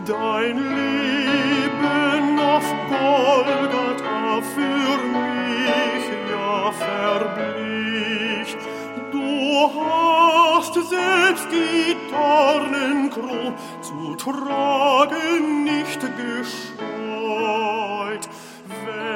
dein Leben auf Golgatha für mich ja verblich. Du hast selbst die Dornenkrone zu tragen nicht gescheut.